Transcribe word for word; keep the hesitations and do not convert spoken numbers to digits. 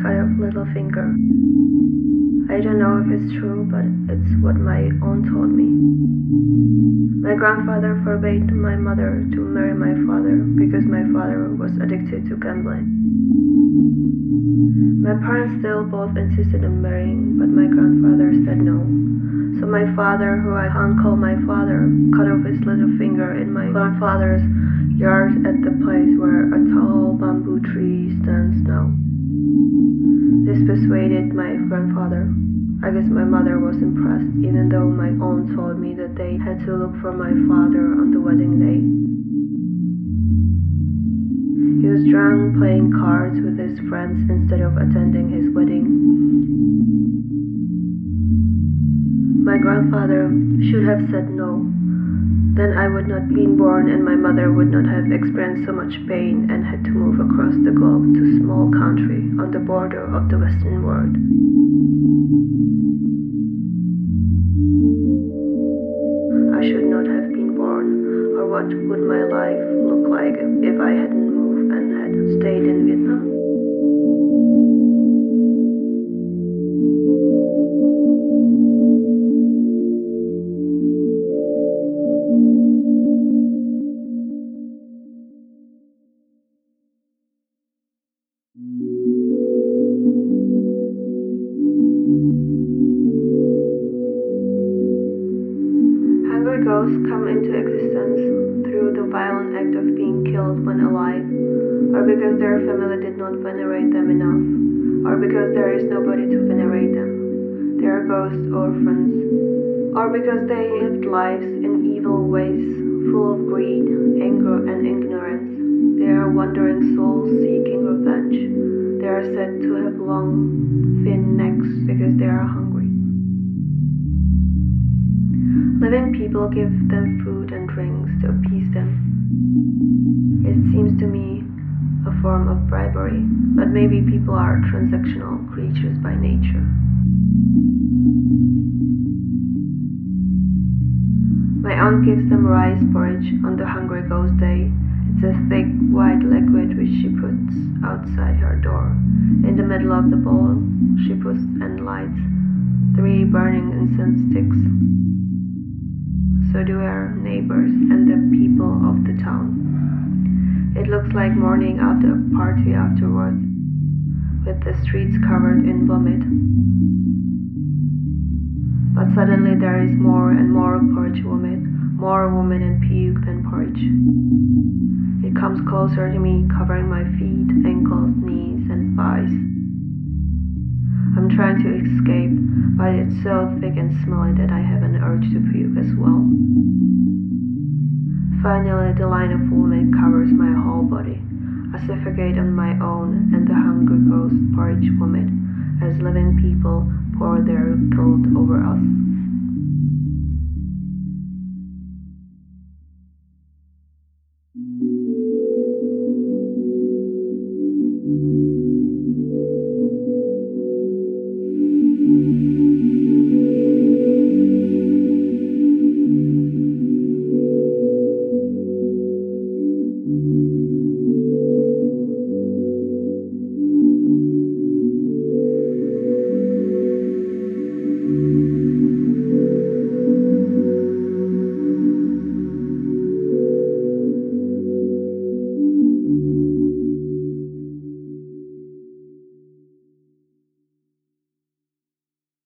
cut off little finger. I don't know if it's true, but it's what my aunt told me. My grandfather forbade my mother to marry my father because my father was addicted to gambling. My parents still both insisted on marrying, but my grandfather said no. So my father, who I can't call my father, cut off his little finger in my grandfather's yard at the place where a tall bamboo tree stands now. This persuaded my grandfather. I guess my mother was impressed, even though my aunt told me that they had to look for my father on the wedding day. He was drunk playing cards with his friends instead of attending his wedding. My grandfather should have said no. Then I would not been born and my mother would not have experienced so much pain and had to move across the globe to a small country on the border of the Western world. I should not have been born, or what would my life look like if I hadn't moved and had stayed in Vietnam? Hungry ghosts come into existence through the violent act of being killed when alive, or because their family did not venerate them enough, or because there is nobody to venerate them. They are ghost orphans, or because they lived lives in evil ways, full of greed, anger, and ignorance. They are wandering souls seeking revenge. They are said to have long, thin necks because they are hungry. Living people give them food and drinks to appease them. It seems to me a form of bribery, but maybe people are transactional creatures by nature. My aunt gives them rice porridge on the Hungry Ghost Day. It's a thick, white liquid which she puts outside her door. In the middle of the bowl, she puts and lights three burning incense sticks. So do our neighbors and the people of the town. It looks like morning after a party afterwards, with the streets covered in vomit. But suddenly there is more and more porridge vomit, more vomit and puke than porridge. It comes closer to me, covering my feet, ankles, knees, and thighs. I'm trying to escape, but it's so thick and smelly that I have an urge to puke as well. Finally, the line of vomit covers my whole body. I suffocate on my own, and the hungry ghost porridge vomit as living people pour their guilt over us.